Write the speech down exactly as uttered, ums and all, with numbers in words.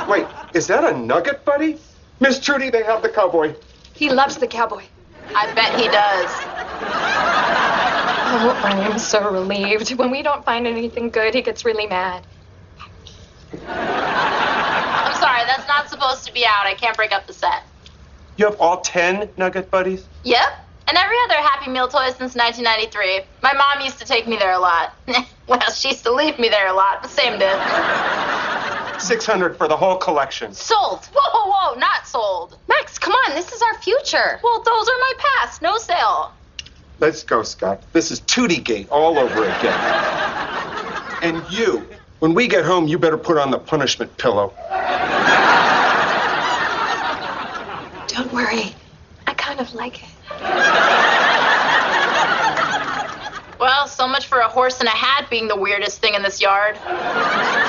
Wait, is that a Nugget Buddy? Miss Trudy, they have the cowboy. He loves the cowboy. I bet he does. Oh, I am so relieved. When we don't find anything good, he gets really mad. I'm sorry, that's not supposed to be out. I can't break up the set. You have all ten Nugget Buddies? Yep. And every other Happy Meal toy since nineteen ninety-three. My mom used to take me there a lot. Well, she used to leave me there a lot, but same did. six hundred for the whole collection. Sold. Whoa, whoa, whoa, not sold. Max, come on, this is our future. Well, those are my past. No sale. Let's go, Scott. This is Tootygate all over again. And you, when we get home, you better put on the punishment pillow. Don't worry. I kind of like it. Well, so much for a horse and a hat being the weirdest thing in this yard.